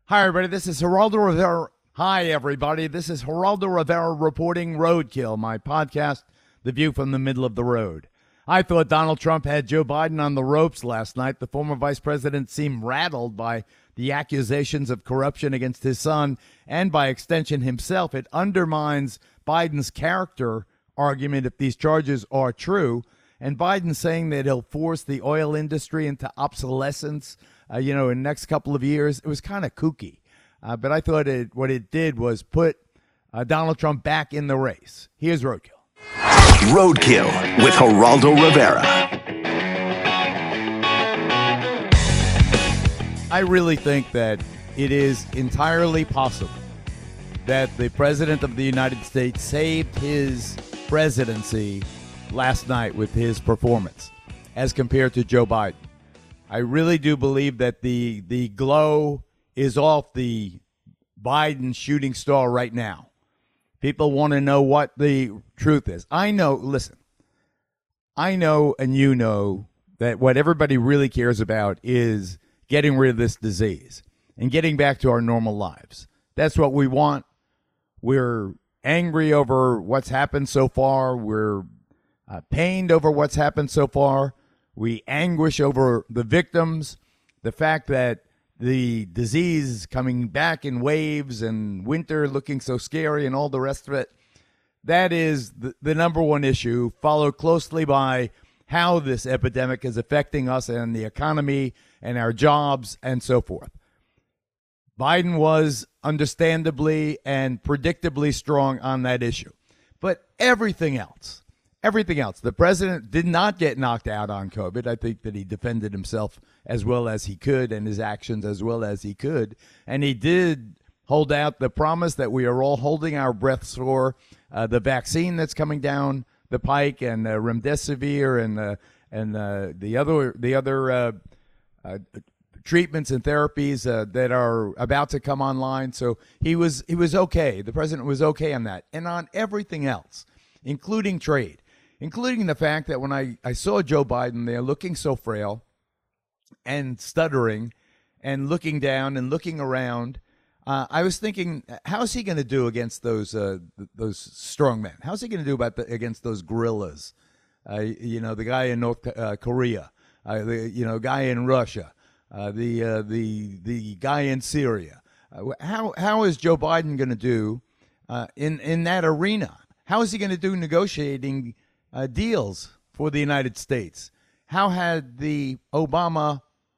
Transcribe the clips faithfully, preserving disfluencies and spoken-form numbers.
Hi, everybody. This is Geraldo Rivera. Hi, everybody. This is Geraldo Rivera reporting Roadkill, my podcast, The View from the Middle of the Road. I thought Donald Trump had Joe Biden on the ropes last night. The former vice president seemed rattled by the accusations of corruption against his son and, by extension, himself. It undermines Biden's character argument if these charges are true. And Biden saying that he'll force the oil industry into obsolescence, uh, you know, in the next couple of years, it was kind of kooky. Uh, but I thought it, what it did was put uh, Donald Trump back in the race. Here's Roadkill. Roadkill with Geraldo Rivera. I really think that it is entirely possible that the President of the United States saved his presidency last night with his performance as compared to Joe Biden. I really do believe that the the glow is off the Biden shooting star right now. People want to know what the truth is. I know, listen, I know and you know that what everybody really cares about is getting rid of this disease and getting back to our normal lives. That's what we want. We're angry over what's happened so far. We're uh, pained over what's happened so far. We anguish over the victims, the fact that the disease is coming back in waves and winter looking so scary and all the rest of it. That is the, the number one issue, followed closely by how this epidemic is affecting us and the economy and our jobs and so forth. Biden was understandably and predictably strong on that issue. But everything else, everything else, the president did not get knocked out on COVID. I think that he defended himself as well as he could and his actions as well as he could. And he did hold out the promise that we are all holding our breaths for uh, the vaccine that's coming down the pike and uh, remdesivir and uh, and uh, the other the other uh, uh, treatments and therapies uh, that are about to come online. So he was he was okay. The president was okay on that, and on everything else, including trade, including the fact that when I, I saw Joe Biden there looking so frail and stuttering and looking down and looking around, uh, I was thinking, how's he going to do against those uh, those strong men? How's he going to do about the, against those gorillas? Uh, you know, the guy in North uh, Korea, uh, the you know guy in Russia, uh, the uh, the the guy in Syria. Uh, how how is Joe Biden going to do uh, in in that arena? How is he going to do negotiating uh, deals for the United States? How had the Obama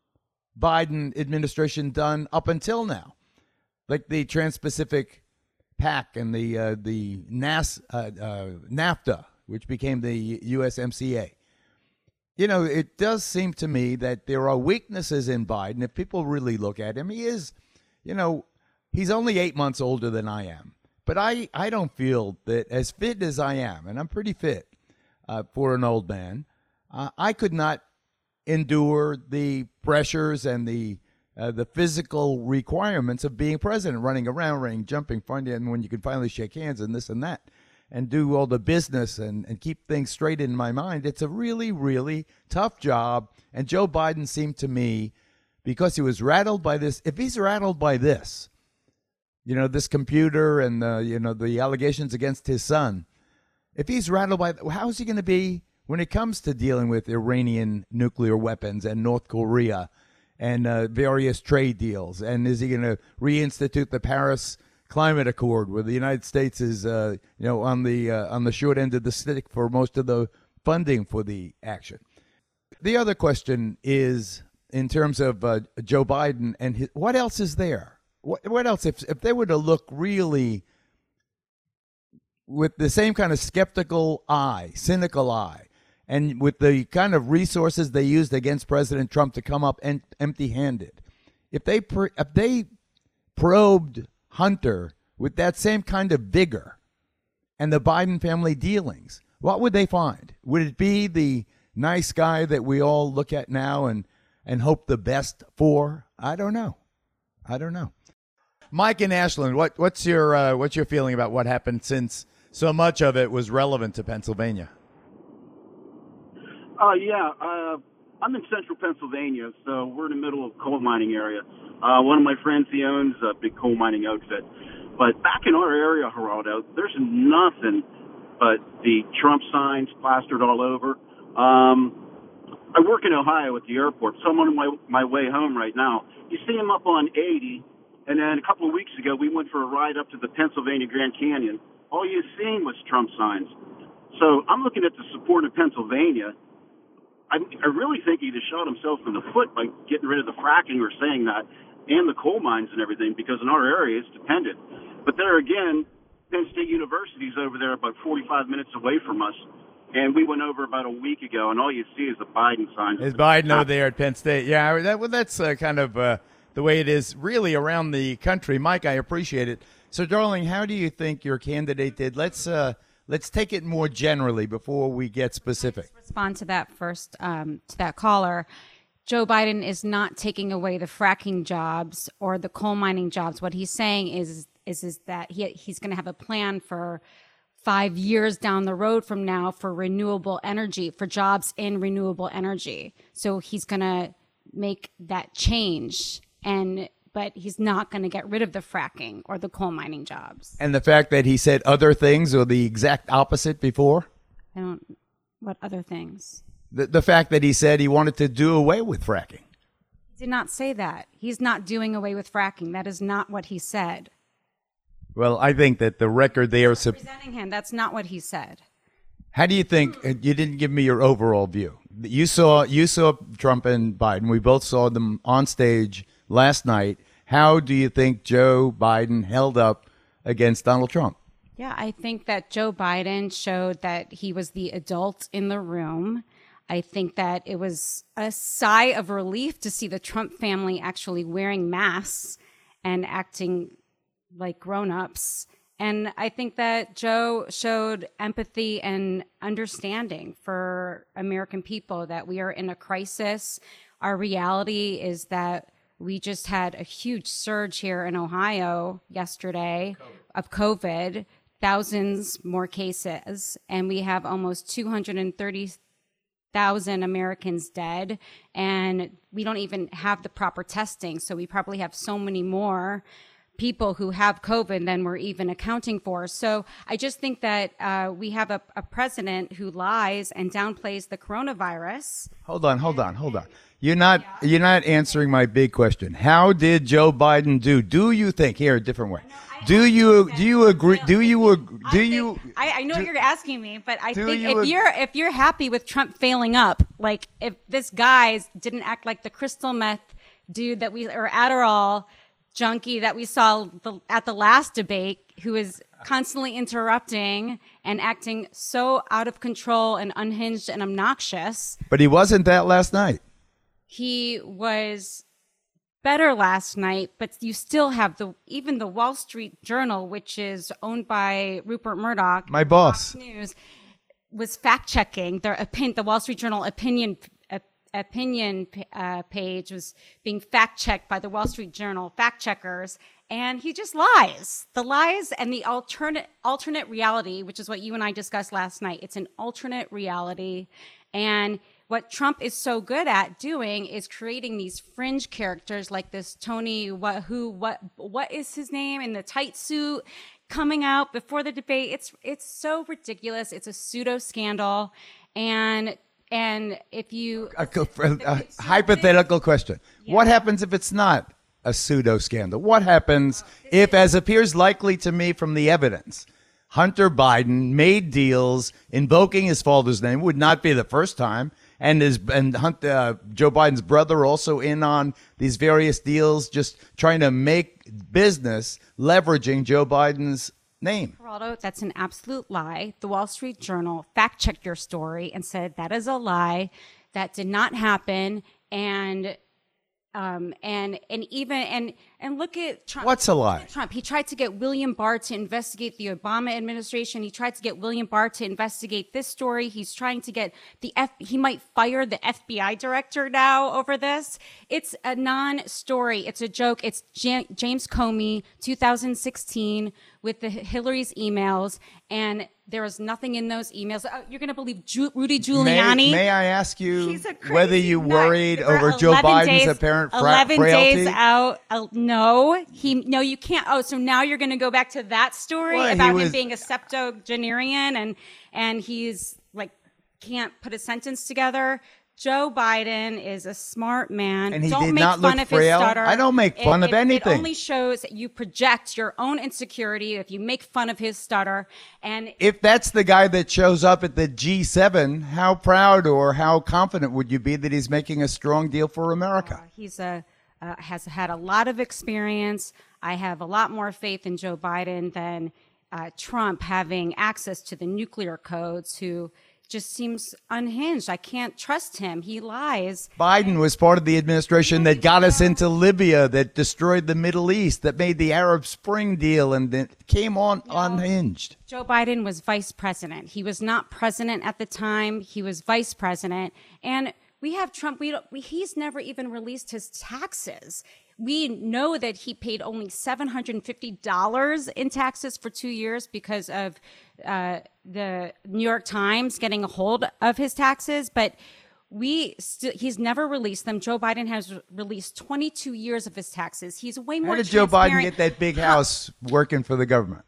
Biden administration done up until now? Like the Trans-Pacific Pact and the uh, the NAS, uh, uh, NAFTA, which became the U S M C A. You know, it does seem to me that there are weaknesses in Biden. If people really look at him, he is, you know, he's only eight months older than I am. But I, I don't feel that as fit as I am, and I'm pretty fit uh, for an old man, uh, I could not endure the pressures and the uh, the physical requirements of being president, running around, running, jumping, finding when you can finally shake hands and this and that, and do all the business and, and keep things straight in my mind. It's a really, really tough job. And Joe Biden seemed to me, because he was rattled by this, if he's rattled by this, you know, this computer and, the, you know, the allegations against his son, if he's rattled by, how is he going to be when it comes to dealing with Iranian nuclear weapons and North Korea and uh, various trade deals? And is he going to reinstitute the Paris Climate Accord, where the United States is, uh, you know, on the uh, on the short end of the stick for most of the funding for the action? The other question is, in terms of uh, Joe Biden and his, what else is there? What, what else? If if they were to look really with the same kind of skeptical eye, cynical eye, and with the kind of resources they used against President Trump to come up en- empty-handed, if they pr- if they probed Hunter with that same kind of vigor and the Biden family dealings, what would they find? Would it be the nice guy that we all look at now and and hope the best for? I don't know. I don't know. Mike in Ashland, what what's your uh, what's your feeling about what happened, since so much of it was relevant to Pennsylvania? Uh, yeah, uh, I'm in central Pennsylvania, so we're in the middle of a coal mining area. Uh, one of my friends, he owns a big coal mining outfit. But back in our area, Geraldo, there's nothing but the Trump signs plastered all over. Um, I work in Ohio at the airport, so I'm on my, my way home right now. You see him up on eighty, and then a couple of weeks ago, we went for a ride up to the Pennsylvania Grand Canyon. All you seen was Trump signs. So I'm looking at the support of Pennsylvania. I, I really think he just shot himself in the foot by getting rid of the fracking or saying that, and the coal mines and everything, because in our area it's dependent. But there again, Penn State University's over there about forty-five minutes away from us, and we went over about a week ago, and all you see is the Biden sign. Is Biden over there at Penn State? Yeah, that, well, that's uh, kind of uh, the way it is really around the country. Mike, I appreciate it. So, darling, how do you think your candidate did? Let's uh, let's take it more generally before we get specific. Let's respond to that first, um, to that caller. Joe Biden is not taking away the fracking jobs or the coal mining jobs. What he's saying is is is that he he's going to have a plan for five years down the road from now for renewable energy, for jobs in renewable energy. So he's going to make that change, and but he's not going to get rid of the fracking or the coal mining jobs. And the fact that he said other things or the exact opposite before? I don't. What other things? The, the fact that he said he wanted to do away with fracking. He did not say that. He's not doing away with fracking. That is not what he said. Well, I think that the record they are representing him. That's not what he said. How do you think? You didn't give me your overall view. You saw you saw Trump and Biden. We both saw them on stage last night. How do you think Joe Biden held up against Donald Trump? Yeah, I think that Joe Biden showed that he was the adult in the room. I think that it was a sigh of relief to see the Trump family actually wearing masks and acting like grown-ups. And I think that Joe showed empathy and understanding for American people, that we are in a crisis. Our reality is that we just had a huge surge here in Ohio yesterday of COVID, thousands more cases, and we have almost two hundred thirty thousand Americans dead, and we don't even have the proper testing. So we probably have so many more people who have COVID than we're even accounting for. So I just think that uh, we have a, a president who lies and downplays the coronavirus. Hold on, hold on, hold on. You're not you're not answering my big question. How did Joe Biden do? Do you think here a different way? Do you do you agree? Do you ag- do you? I, I know do, what you're asking me, but I think you if ag- you're if you're happy with Trump failing up, like if this guy didn't act like the crystal meth dude that we or Adderall junkie that we saw the, at the last debate, who is constantly interrupting and acting so out of control and unhinged and obnoxious. But he wasn't that last night. He was better last night, but you still have the even the Wall Street Journal, which is owned by Rupert Murdoch, my boss, Fox News, was fact checking their opinion. The Wall Street Journal opinion uh, opinion uh, page was being fact checked by the Wall Street Journal fact checkers, and he just lies. The lies and the alternate alternate reality, which is what you and I discussed last night. It's an alternate reality, and what Trump is so good at doing is creating these fringe characters like this Tony, what, who, what, what is his name in the tight suit coming out before the debate. It's, it's so ridiculous. It's a pseudo scandal. And, and if you, a, a, a hypothetical question, yeah. What happens if it's not a pseudo scandal? What happens if, as appears likely to me from the evidence, Hunter Biden made deals invoking his father's name? Would not be the first time. And his and Hunt, uh, Joe Biden's brother also in on these various deals, just trying to make business, leveraging Joe Biden's name. Geraldo, that's an absolute lie. The Wall Street Journal fact-checked your story and said that is a lie. That did not happen. And um, and and even and And look at Trump. What's a lie? Trump. He tried to get William Barr to investigate the Obama administration. He tried to get William Barr to investigate this story. He's trying to get the F. He might fire the F B I director now over this. It's a non-story. It's a joke. It's J- James Comey, two thousand sixteen, with the Hillary's emails, and there is nothing in those emails. Oh, you're going to believe Ju- Rudy Giuliani? May, may I ask you He's a crazy whether you nut. worried We're over Joe eleven Biden's days, apparent fra- eleven frailty? days out. Uh, no, he no, you can't. Oh, so now you're going to go back to that story Well, he about was- him being a septuagenarian and and he's like can't put a sentence together. Joe Biden is a smart man. And he don't did make not fun look of his frail. stutter. I don't make fun It- of it- anything. It only shows that you project your own insecurity if you make fun of his stutter. And If that's the guy that shows up at the G seven, how proud or how confident would you be that he's making a strong deal for America? He's a uh, has had a lot of experience. I have a lot more faith in Joe Biden than uh, Trump having access to the nuclear codes, who just seems unhinged. I can't trust him. He lies. Biden was part of the administration that got us into Libya, that destroyed the Middle East, that made the Arab Spring deal, and that came on unhinged. Joe Biden was vice president. He was not president at the time. He was vice president. And we have Trump. We, don't, we he's never even released his taxes. We know that he paid only seven hundred fifty dollars in taxes for two years because of uh, the New York Times getting a hold of his taxes. But we st- he's never released them. Joe Biden has re- released twenty-two years of his taxes. He's way more How did Joe Biden transparent. get that big house working for the government?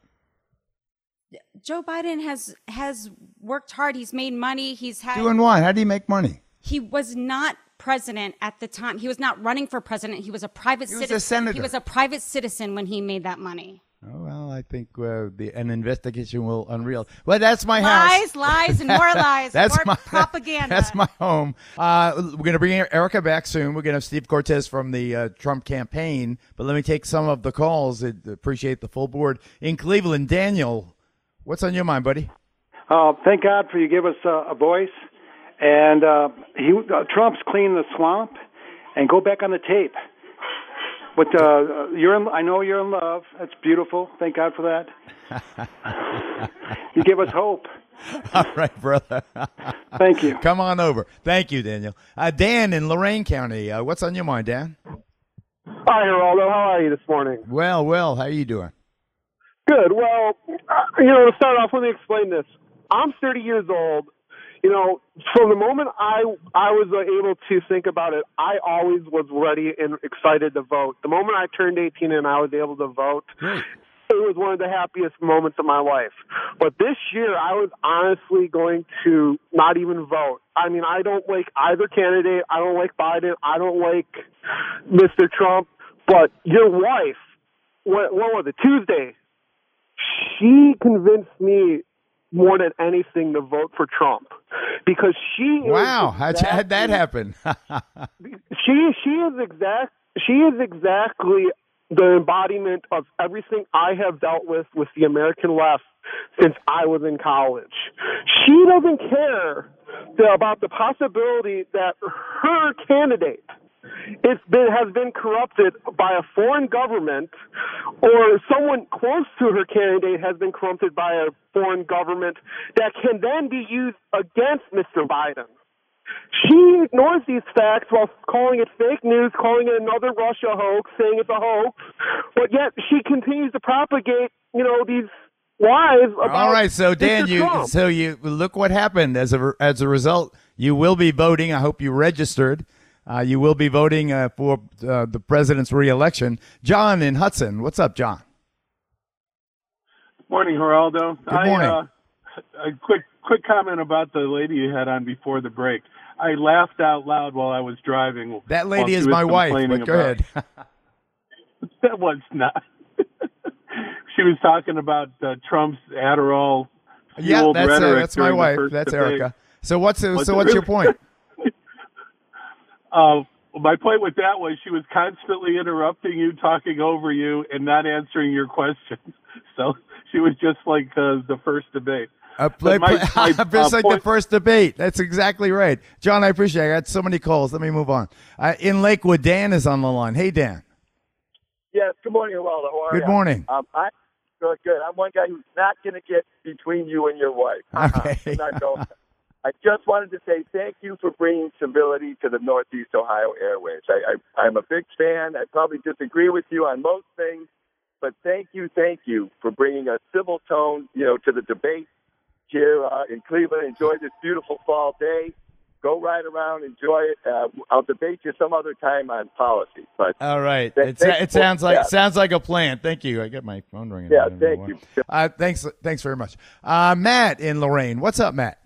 Joe Biden has has worked hard. He's made money. He's had. Doing what? How do you make money? He was not president at the time. He was not running for president. He was a private He was citizen. a senator. He was a private citizen when he made that money. Oh, well, I think uh, the, an investigation will unreal. Well, that's my Lies, house. lies, and more lies. That's more my propaganda. That's my home. Uh, we're going to bring Erica back soon. We're going to have Steve Cortez from the uh, Trump campaign. But let me take some of the calls. I appreciate the full board. In Cleveland, Daniel, what's on your mind, buddy? Uh, thank God for you give us uh, a voice. And uh, he, uh, Trump's cleaning the swamp, and go back on the tape. But uh, you're, in, I know you're in love. That's beautiful. Thank God for that. You give us hope. All right, brother. Thank you. Come on over. Thank you, Daniel. Uh, Dan in Lorain County. Uh, what's on your mind, Dan? Hi, Geraldo. How are you this morning? Well, well. How are you doing? Good. Well, uh, you know, to start off, let me explain this. I'm thirty years old. You know, from the moment I I was able to think about it, I always was ready and excited to vote. The moment I turned eighteen and I was able to vote, Great. it was one of the happiest moments of my life. But this year, I was honestly going to not even vote. I mean, I don't like either candidate. I don't like Biden. I don't like Mister Trump. But your wife, what, what was it, Tuesday, she convinced me more than anything to vote for Trump, because she Wow. is How'd, exactly, how'd that happen? she she is exact she is exactly the embodiment of everything I have dealt with with the American left since I was in college. She doesn't care about the possibility that her candidate it's been has been corrupted by a foreign government, or someone close to her candidate has been corrupted by a foreign government that can then be used against Mister Biden. She ignores these facts while calling it fake news, calling it another Russia hoax, saying it's a hoax, but yet she continues to propagate, you know, these lies about All right, so Dan, Mister you Trump. so you look what happened as a as a result. You will be voting. I hope you registered. Uh, you will be voting uh, for uh, the president's reelection. John in Hudson, what's up, John? Morning, Geraldo. Good morning. I, uh, a quick quick comment about the lady you had on before the break. I laughed out loud while I was driving. That while lady she is was my wife. complaining But go about- ahead. That was not. She was talking about uh, Trump's Adderall yeah, fueled that's uh, rhetoric that's my during the wife. first That's debate. Erica. So what's uh, Was so it what's your really? point? Uh, my point with that was she was constantly interrupting you, talking over you, and not answering your questions. So she was just like uh, the first debate. Uh, play, my- play, my, just uh, like point- the first debate. That's exactly right. John, I appreciate it. I got so many calls. Let me move on. Uh, in Lakewood, Dan is on the line. Hey, Dan. Yes, good morning, Waldo. How are Good ya? morning. Um, I'm good, good. I'm one guy who's not going to get between you and your wife. Okay. I'm not going. I just wanted to say thank you for bringing civility to the Northeast Ohio airwaves. I, I, I'm a big fan. I probably disagree with you on most things, but thank you, thank you for bringing a civil tone, you know, to the debate here uh, in Cleveland. Enjoy this beautiful fall day. Go ride around, enjoy it. Uh, I'll debate you some other time on policy. But All right. th- It, thank it you. sounds like Yeah. sounds like a plan. Thank you. I got my phone ringing. Yeah, I don't know thank why. you. Uh, thanks. Thanks very much. Uh, Matt in Lorraine. What's up, Matt?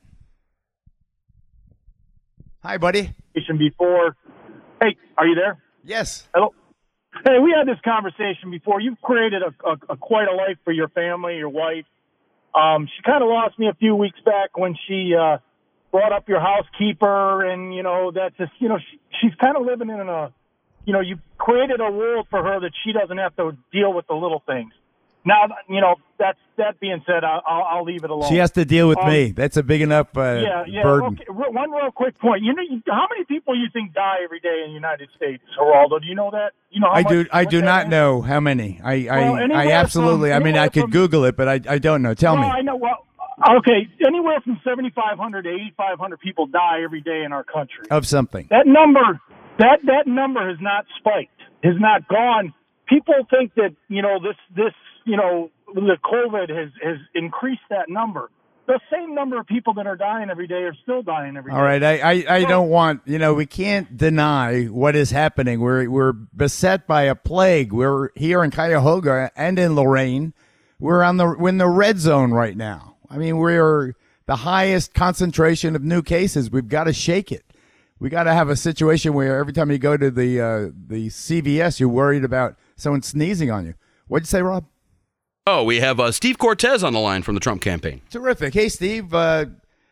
Hi, buddy. Before, hey, are you there? Yes. Hello. Hey, we had this conversation before. You've created a, a, a quite a life for your family, your wife. Um, she kind of lost me a few weeks back when she uh, brought up your housekeeper, and you know that's just you know she, she's kind of living in a, you know, you created a world for her that she doesn't have to deal with the little things. Now, you know, that's that being said, I'll, I'll, I'll leave it alone. She has to deal with Um, me. That's a big enough uh, yeah, yeah. burden. Okay. Re- One real quick point. You know, you, how many people you think die every day in the United States, Geraldo? Do you know that? You know, how I much, do. I what do that not is? know how many. I. Well, I. anywhere I absolutely. from- I mean, I anywhere could from- Google it, but I. I don't know. Tell well, me. I know. Well, okay, anywhere from seventy-five hundred to eighty-five hundred people die every day in our country. Of something. That number, that that number has not spiked, has not gone. People think that you know this this you know the COVID has has increased that number. The same number of people that are dying every day are still dying every day. All right, I, I, I don't want, you know, we can't deny what is happening. We're we're beset by a plague. We're here in Cuyahoga and in Lorraine. We're on the we're in the red zone right now. I mean, we're the highest concentration of new cases. We've got to shake it. We got to have a situation where every time you go to the uh, the C V S, you're worried about someone sneezing on you. What'd you say, Rob? Oh, we have uh, Steve Cortez on the line from the Trump campaign. Terrific. Hey, Steve. Uh,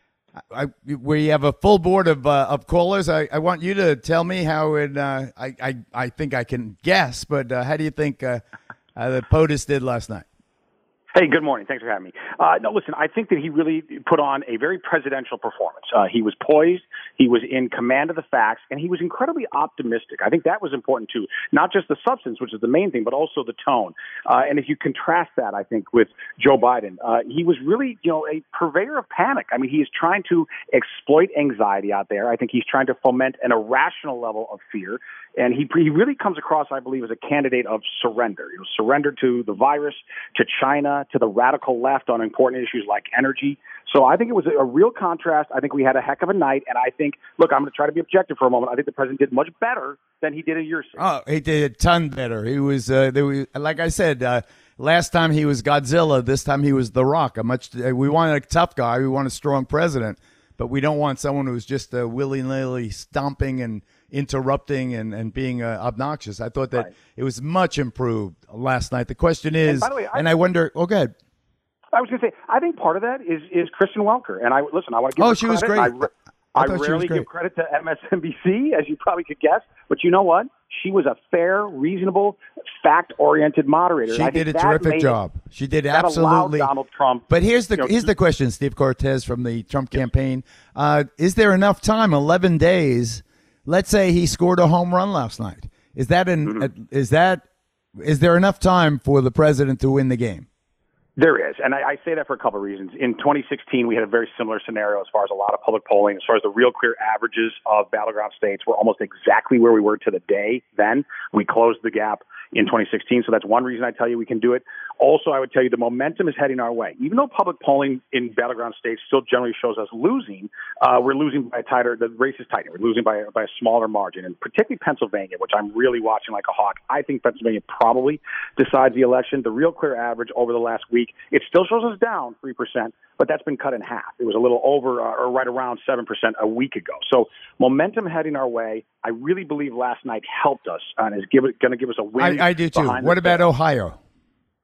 I, we have a full board of uh, of callers. I, I want you to tell me how it. Uh, I, I I think I can guess, but uh, how do you think uh, uh, the POTUS did last night? Hey, good morning. Thanks for having me. Uh, no, listen, I think that he really put on a very presidential performance. Uh, he was poised, he was in command of the facts, and he was incredibly optimistic. I think that was important too. Not just the substance, which is the main thing, but also the tone. Uh, and if you contrast that, I think, with Joe Biden, uh, he was really, you know, a purveyor of panic. I mean, he is trying to exploit anxiety out there. I think he's trying to foment an irrational level of fear. And he he really comes across, I believe, as a candidate of surrender. You know, surrender to the virus, to China, to the radical left on important issues like energy. So I think it was a real contrast. I think we had a heck of a night. And I think, look, I'm going to try to be objective for a moment. I think the president did much better than he did a year ago. Oh, he did a ton better. He was, uh, there was, like I said, uh, last time he was Godzilla. This time he was The Rock. A much. We want a tough guy. We want a strong president. But we don't want someone who's just uh, willy-nilly stomping and interrupting and, and being uh, obnoxious. I thought that Right. it was much improved last night. The question is, And by the way, I- and I wonder, oh, go ahead. I was going to say, I think part of that is is Kristen Welker. And I listen, I want to give Oh, her she was credit. great. I, re- I I thought she was rarely great. give credit to M S N B C, as you probably could guess. But you know what? She was a fair, reasonable, fact-oriented moderator. She And I did a think that terrific made- job. She did that absolutely. allowed Donald Trump. But here's the you know, here's the question, Steve Cortez from the Trump campaign. Uh, is there enough time? Eleven days. Let's say he scored a home run last night. Is that an Mm-hmm. uh, is that is there enough time for the president to win the game? There is, and I, I say that for a couple of reasons. In twenty sixteen, we had a very similar scenario as far as a lot of public polling, as far as the real clear averages of battleground states were almost exactly where we were to the day then. We closed the gap in twenty sixteen, so that's one reason I tell you we can do it. Also, I would tell you the momentum is heading our way. Even though public polling in battleground states still generally shows us losing, uh, we're losing by a tighter, the race is tighter. We're losing by, by a smaller margin, and particularly Pennsylvania, which I'm really watching like a hawk. I think Pennsylvania probably decides the election. The real clear average over the last week, it still shows us down three percent, but that's been cut in half. It was a little over uh, or right around seven percent a week ago. So momentum heading our way. I really believe last night helped us and is going to give us a win. I, I do too. behind What the about scenes. Ohio?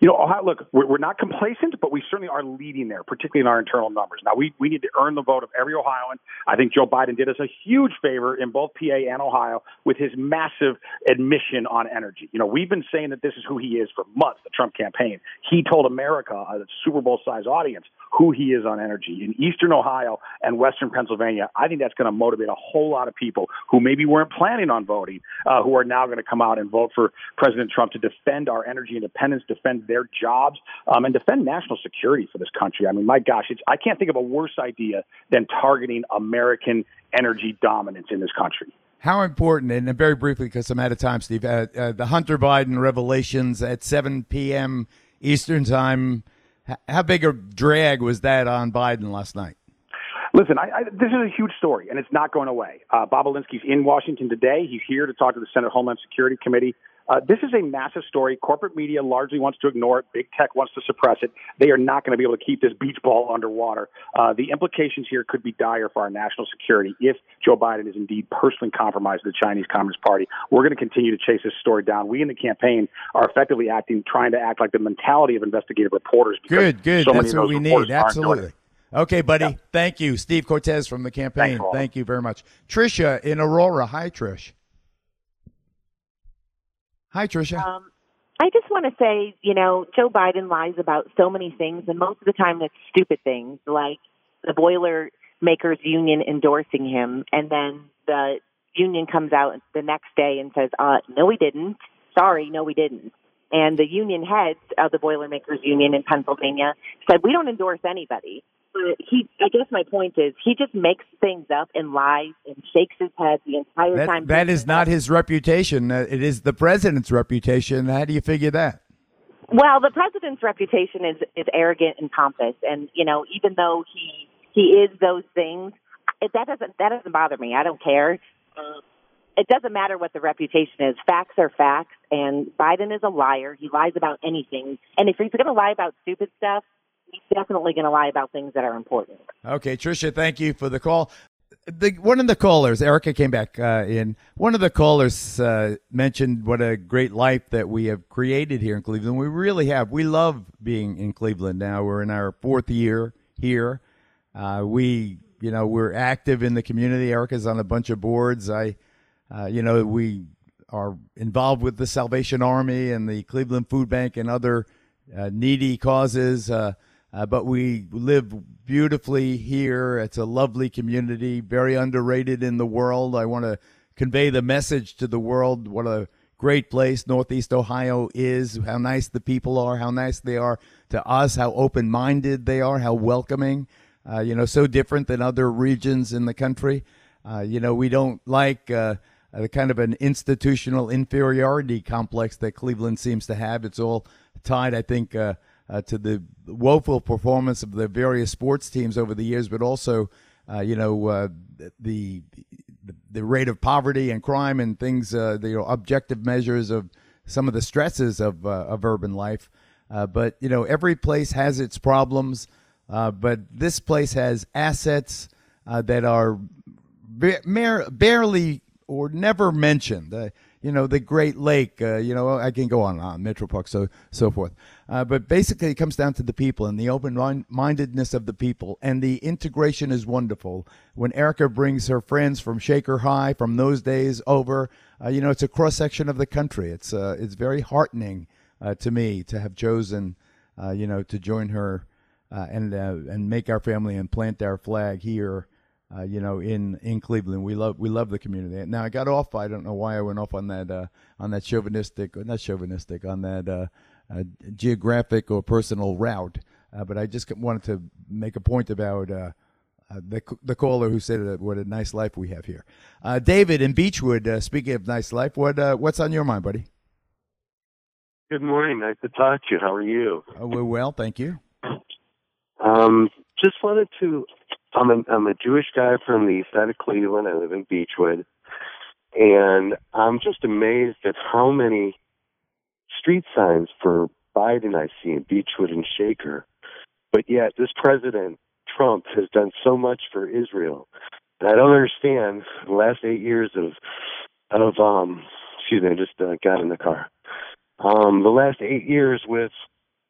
You know, Ohio, look, we're, we're not complacent, but we certainly are leading there, particularly in our internal numbers. Now, we, we need to earn the vote of every Ohioan. I think Joe Biden did us a huge favor in both P A and Ohio with his massive admission on energy. You know, we've been saying that this is who he is for months, the Trump campaign. He told America, a Super Bowl-sized audience, who he is on energy. In eastern Ohio and western Pennsylvania, I think that's going to motivate a whole lot of people who maybe weren't planning on voting, uh, who are now going to come out and vote for President Trump to defend our energy independence, defend their jobs, um, and defend national security for this country. I mean, my gosh, it's, I can't think of a worse idea than targeting American energy dominance in this country. How important, and very briefly, because I'm out of time, Steve, uh, uh, the Hunter Biden revelations at seven p.m. Eastern time, how big a drag was that on Biden last night? Listen, I, I, this is a huge story, and it's not going away. Uh, Bob Alinsky's in Washington today. He's here to talk to the Senate Homeland Security Committee. Uh, this is a massive story. Corporate media largely wants to ignore it. Big tech wants to suppress it. They are not going to be able to keep this beach ball underwater. Uh, the implications here could be dire for our national security if Joe Biden is indeed personally compromised the Chinese Communist Party. We're going to continue to chase this story down. We in the campaign are effectively acting, trying to act like the mentality of investigative reporters. Good, good. So That's many what of we those need. reporters aren't doing Absolutely. it. Okay, buddy. Yeah. Thank you. Steve Cortez from the campaign. Thanks, Thank you very much. Tricia in Aurora. Hi, Trish. Hi, Tricia. Um, I just want to say, you know, Joe Biden lies about so many things, and most of the time it's stupid things, like the Boilermakers Union endorsing him, and then the union comes out the next day and says, uh, no, we didn't. Sorry, no, we didn't. And the union heads of the Boilermakers Union in Pennsylvania said, we don't endorse anybody. But he, I guess my point is, he just makes things up and lies and shakes his head the entire That, time. that is not his reputation. Uh, it is the president's reputation. How do you figure that? Well, the president's reputation is, is arrogant and pompous. And, you know, even though he he is those things, it, that doesn't that doesn't bother me. I don't care. Uh, it doesn't matter what the reputation is. Facts are facts. And Biden is a liar. He lies about anything. And if he's going to lie about stupid stuff, he's definitely going to lie about things that are important. Okay, Tricia, thank you for the call. The, one of the callers, Erica came back uh, in, one of the callers uh, mentioned what a great life that we have created here in Cleveland. We really have. We love being in Cleveland now. We're in our fourth year here. Uh, we, you know, we're active in the community. Erica's on a bunch of boards. I, uh, you know, we are involved with the Salvation Army and the Cleveland Food Bank and other uh, needy causes. Uh, Uh, but we live beautifully here. It's a lovely community, very underrated in the world. I want to convey the message to the world what a great place Northeast Ohio is, how nice the people are, how nice they are to us, how open-minded they are, how welcoming, uh, you know, so different than other regions in the country. Uh, you know, we don't like uh, the kind of an institutional inferiority complex that Cleveland seems to have. It's all tied, I think, uh, Uh, to the woeful performance of the various sports teams over the years, but also, uh, you know, uh, the, the the rate of poverty and crime and things, uh, the you know, objective measures of some of the stresses of uh, of urban life. Uh, but you know, every place has its problems, uh, but this place has assets uh, that are ba- mer- barely or never mentioned. Uh, you know, the Great Lake, uh, you know, I can go on and on, Metro Park, so so forth. Uh, but basically it comes down to the people and the open-mindedness of the people, and the integration is wonderful. When Erica brings her friends from Shaker High, from those days over, uh, you know, it's a cross-section of the country. It's uh, it's very heartening uh, to me to have chosen, uh, you know, to join her uh, and uh, and make our family and plant our flag here. Uh, you know, in, in Cleveland, we love we love the community. Now I got off. I don't know why I went off on that uh, on that chauvinistic, or not chauvinistic, on that uh, uh, geographic or personal route. Uh, but I just wanted to make a point about uh, uh, the the caller who said that what a nice life we have here. Uh, David in Beechwood. Uh, speaking of nice life, what uh, what's on your mind, buddy? Good morning. Nice to talk to you. How are you? Uh, we're well, thank you. Um, just wanted to. I'm a, I'm a Jewish guy from the east side of Cleveland. I live in Beechwood. And I'm just amazed at how many street signs for Biden I see in Beechwood and Shaker. But yet this president, Trump, has done so much for Israel. And I don't understand the last eight years of, of um, excuse me, I just uh, got in the car. Um, the last eight years with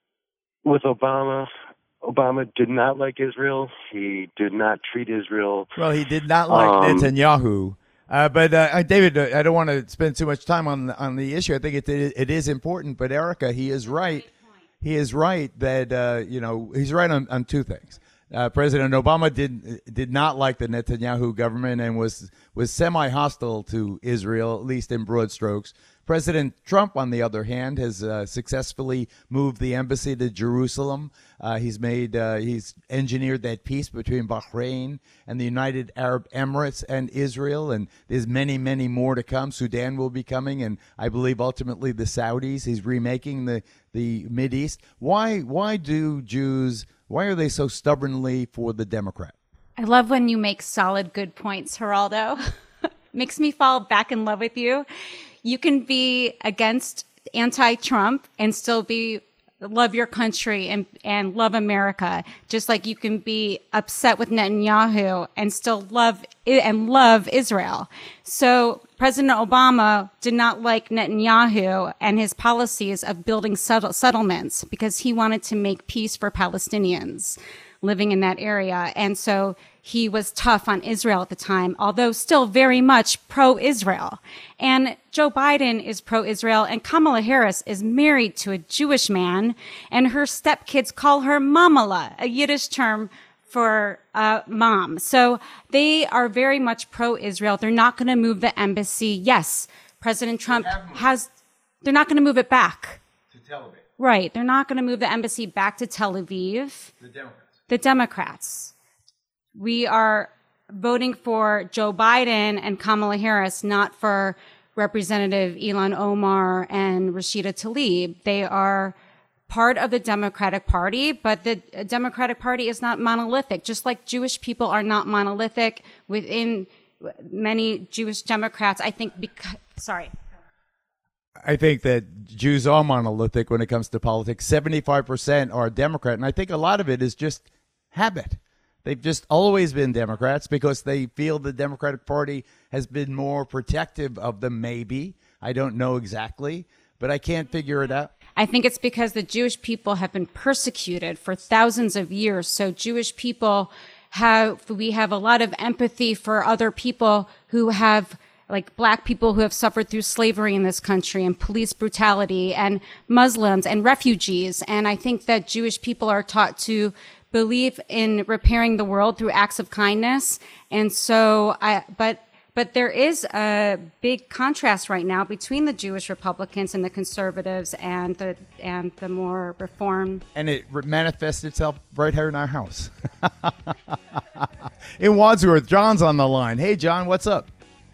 with Obama, Obama did not like Israel. He did not treat Israel. Well, he did not like um, Netanyahu. Uh, but uh, David, uh, I don't want to spend too much time on on the issue. I think it it is important. But Erica, he is right. He is right that uh, you know he's right on, on two things. Uh, President Obama did did not like the Netanyahu government and was was semi-hostile to Israel, at least in broad strokes. President Trump, on the other hand, has uh, successfully moved the embassy to Jerusalem. Uh, he's made uh, he's engineered that peace between Bahrain and the United Arab Emirates and Israel, and there's many, many more to come. Sudan will be coming, and I believe ultimately the Saudis. He's remaking the the Mideast. Why why do Jews? Why are they so stubbornly for the Democrat? I love when you make solid, good points, Geraldo. Makes me fall back in love with you. You can be against anti-Trump and still be love your country and, and love America, just like you can be upset with Netanyahu and still love and love Israel. So President Obama did not like Netanyahu and his policies of building settle- settlements because he wanted to make peace for Palestinians living in that area. And so he was tough on Israel at the time, although still very much pro-Israel. And Joe Biden is pro-Israel, and Kamala Harris is married to a Jewish man, and her stepkids call her Mamala, a Yiddish term for uh, mom. So they are very much pro-Israel. They're not going to move the embassy. Yes, President Trump has, they're not going to move it back. To Tel Aviv. Right. They're not going to move the embassy back to Tel Aviv. The Democrats. The Democrats. We are voting for Joe Biden and Kamala Harris, not for Representative Ilhan Omar and Rashida Tlaib. They are part of the Democratic Party, but the Democratic Party is not monolithic, just like Jewish people are not monolithic within many Jewish Democrats. I think because, sorry. I think that Jews are monolithic when it comes to politics. seventy-five percent are Democrat, and I think a lot of it is just habit. They've just always been Democrats because they feel the Democratic Party has been more protective of them, maybe. I don't know exactly, but I can't figure it out. I think it's because the Jewish people have been persecuted for thousands of years. So Jewish people have, we have a lot of empathy for other people who have, like black people who have suffered through slavery in this country and police brutality and Muslims and refugees. And I think that Jewish people are taught to believe in repairing the world through acts of kindness. And so I, but, but there is a big contrast right now between the Jewish Republicans and the conservatives and the, and the more reformed. And it manifests itself right here in our house. In Wadsworth, John's on the line. Hey, John, what's up?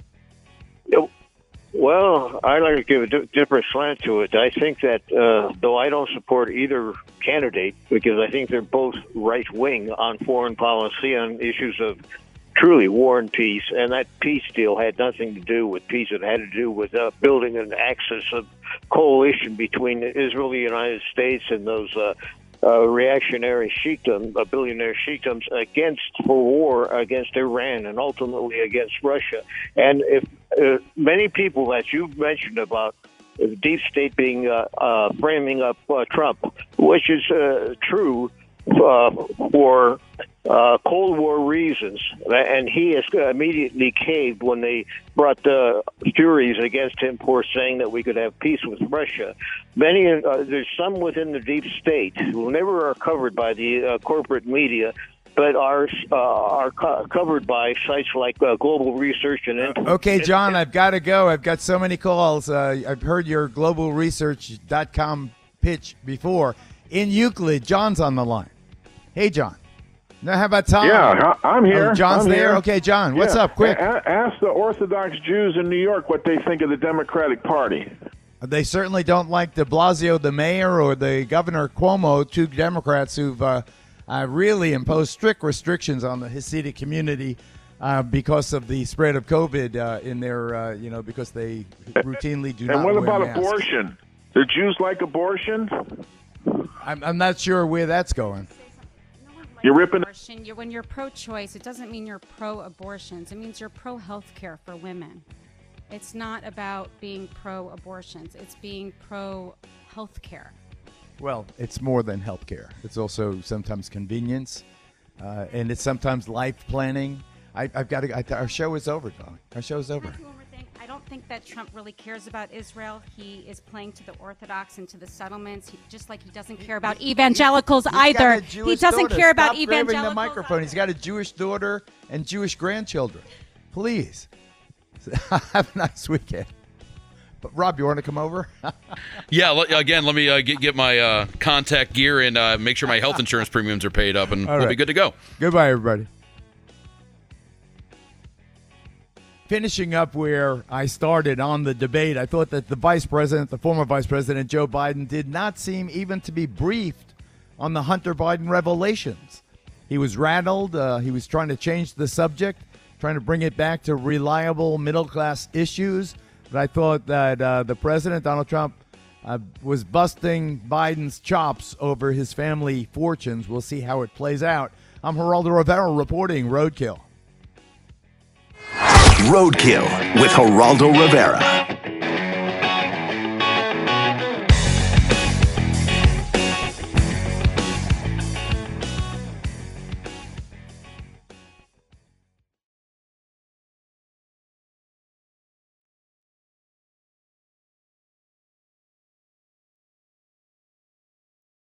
Well, I like to give a di- different slant to it. I think that uh, though I don't support either candidate because I think they're both right-wing on foreign policy on issues of truly war and peace, and that peace deal had nothing to do with peace. It had to do with uh, building an axis of coalition between Israel, the United States, and those uh, uh, reactionary sheikdom, uh, billionaire sheikdoms against for war against Iran and ultimately against Russia. And if uh, many people that you've mentioned about the deep state being uh, uh, framing up uh, Trump, which is uh, true uh, for uh, Cold War reasons, and he has immediately caved when they brought the furies against him for saying that we could have peace with Russia. Many, uh, there's some within the deep state who never are covered by the uh, corporate media, but are uh, are co- covered by sites like uh, Global Research and Info. Okay, John, I've got to go. I've got so many calls. Uh, I've heard your global research dot com pitch before. In Euclid, John's on the line. Hey, John. Now, how about Tom? Yeah, I'm here. Oh, John's I'm there? here. Okay, John, what's Yeah. up? Quick. A- ask the Orthodox Jews in New York what they think of the Democratic Party. They certainly don't like de Blasio, the mayor, or the Governor Cuomo, two Democrats who've uh, uh, really imposed strict restrictions on the Hasidic community uh, because of the spread of COVID uh, in their, uh, you know, because they routinely do not And what wear about masks. abortion? Do Jews like abortion? I'm, I'm not sure where that's going. You're ripping. Abortion, you're, when you're pro-choice, it doesn't mean you're pro-abortions. It means you're pro-health care for women. It's not about being pro-abortions. It's being pro-health care. Well, it's more than healthcare. It's also sometimes convenience, uh, and it's sometimes life planning. I, I've got to. I, our show is over, Don. Our show is over. I don't think that Trump really cares about Israel. He is playing to the Orthodox and to the settlements, he, just like he doesn't care about evagelicals He's either. got a He Jewish doesn't daughter. care about Stop grabbing evangelicals. the microphone. He's got a Jewish daughter and Jewish grandchildren. Please, have a nice weekend. But Rob, you want to come over? Yeah, l- again, let me uh, get, get my uh, contact gear and uh, make sure my health insurance premiums are paid up, and All we'll right. be good to go. Goodbye, everybody. Finishing up where I started on the debate, I thought that the vice president, the former vice president, Joe Biden, did not seem even to be briefed on the Hunter Biden revelations. He was rattled. Uh, he was trying to change the subject, trying to bring it back to reliable middle-class issues. But I thought that uh, the president, Donald Trump, uh, was busting Biden's chops over his family fortunes. We'll see how it plays out. I'm Geraldo Rivera reporting Roadkill. Roadkill with Geraldo Rivera.